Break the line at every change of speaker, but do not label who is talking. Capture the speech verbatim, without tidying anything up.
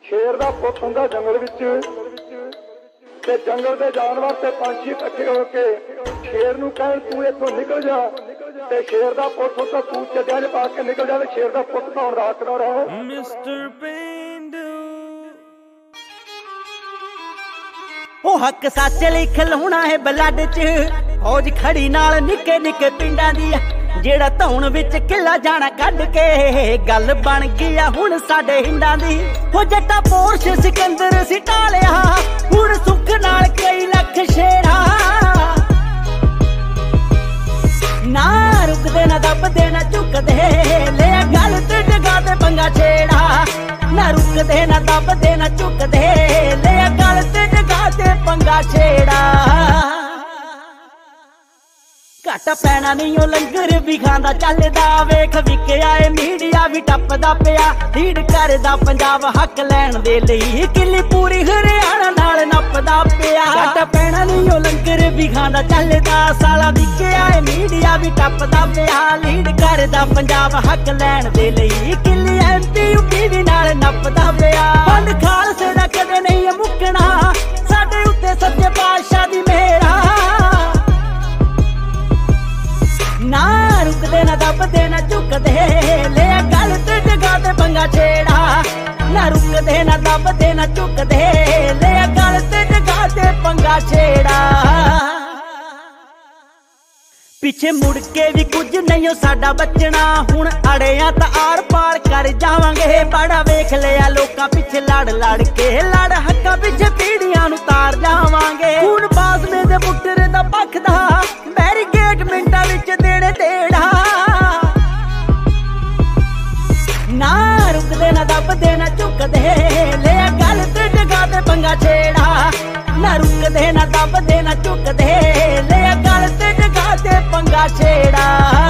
शेर दा पुत हुंदा जंगल विच ते जंगल दे जानवर ते पंछी इकट्ठे होके शेर नूं कहण तू इत्थों निकल जा ते शेर दा पुत हुंदा तू चड्डियां च पा के निकल जा ते शेर दा पुत धौण दा हकदार है
मिस्टर पेंडू।
ओ हक सच लई खिलाउणा है ब्लड च फौज खड़ी नाल निक्के निक्के पिंडां दी जेड़ा धौण विच किला जाना कढ के गल बन गई आ हुण साडे हिंडां दी। हो जट्टा पोरश सिकंदर सिटा लिया हुण सुख नाल कई लख शेरा ना रुकदे ना दबदे ना झुकदे ले गल ते जगा ते पंगा छेड़ा ना रुकदे ना दबदे ना झुकदे ले गल ते जगा ते पंगा छेड़ा। घट पैना नहीं ओ लंगर भी खांदा चलदा वेख विकिया ए मीडिया भी टपदा पिया लीड करदा पंजाब हक लैण दे लई किल्ली पूरी हरियाणा नाल नपदा पिया। घट पैना नहीं ओ लंगर भी खांदा चलदा साला विकिया ए मीडिया भी टपदा पिया लीड करदा पंजाब हक लैण दे लई किल्ली एमपी यूपी भी नाल नपदा पिया। बंद खालसे दा कदे नहीं मुकना साडे उत्ते सच्चे पातशाह दी मेहरा ना रुकदे ना दबदे ना झुकदे ले गल ते जगा ते पंगा छेड़ा ना रुकदे ना दबदे ना झुकदे ले गल ते जगा ते पंगा छेड़ा। पिछे मुड़ के भी कुछ नहीं हो साडा बचना हुण अड़िया तां आर पार कर जावांगे बड़ा वेख लिया लोकां पिछे लड़ लड़ के लड़ हक्कां पिछे पीड़ियां नूं तार जावांगे हुण बासमे दे पुत्तर दा पखदा बैरीगेट मिंटां विच देणे देड़ा ना रुकदे ना दबदे ना झुकदे ले गल ते जगा ते पंगा छेड़ा ना रुकदे ना दबदे ना झुकदे ले गल ते जगा ते पंगा छेड़ा।